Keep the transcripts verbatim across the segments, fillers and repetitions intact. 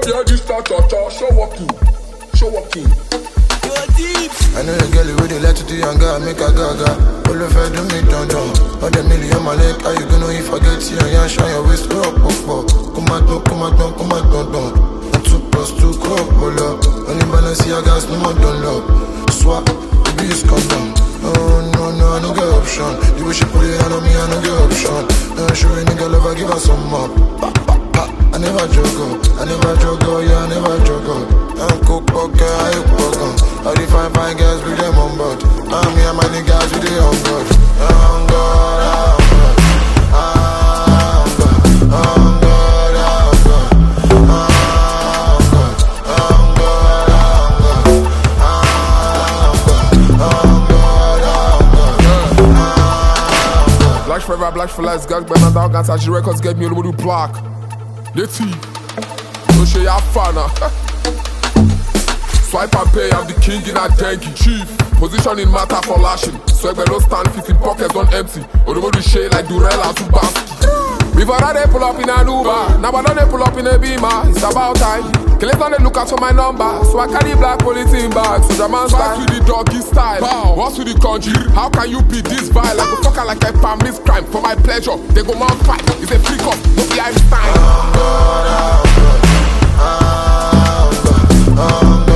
hear this cha-cha-cha, show walking, show walking. I know the girl with the let to the younger, make a gaga. All of her do me down down. All the million my leg, how you gonna if I get you and you shine your waist up, up, up. Come on, come on, come on, come on. Two plus two, crop, pull up. Only balance your gas, no more don't love. Swap, the beast come down. No, no, no, I don't get option. The way she put it on me, I don't get option. No, show a nigga love, I give her some up. I never joke, I never joke, yeah, I never joke. I'm cook poker, I cook poker. All the fine, fine girls with them on board. I'm me and my niggas with them on board. I'm God, I'm God, I'm God, I'm God, I'm God, Black forever, black for life, gang, Ben and Dog, and Sachi Records get me a little black. The T, no show ya fana. Swipe and pay, I'm the king in a dengue. Chief, position in matter for lashing. Swag no stand, fit in pockets on empty. Odomo do shade like Durella to Basti. Before that they pull up in an Uber, now but they pull up in a Beamer. It's about time. Killers on the lookout for my number, so I carry black polythene bags. So the man's back with the doggy style. Bow. What's with the country? How can you be this vile? Like a fucker like I permit crime for my pleasure. They go mount fight. It's a freak up, no be Einstein. I'm God, I'm God, I'm God.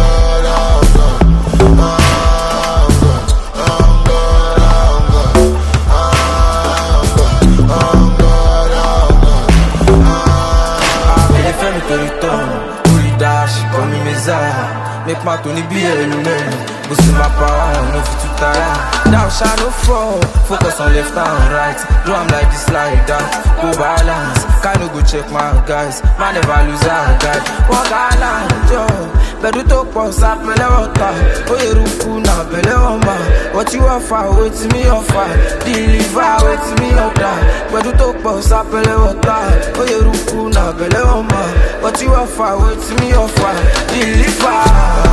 Make my Tony be a man. Boost my power, no fit to tire. Down shine no fall. Focus on left and right. Do I'm like this like that. Go balance. Can you go check my guys? Man never lose a guy. Walk island, yo. Bedu to pause up, pele water. Oh, you ruku na pele wama. What you offer, wait to me offer. Deliver, wait to me order. Bedu to pause up, pele water. Oh, you ruku na pele wama. What you offer, wait to me offer. Deliver.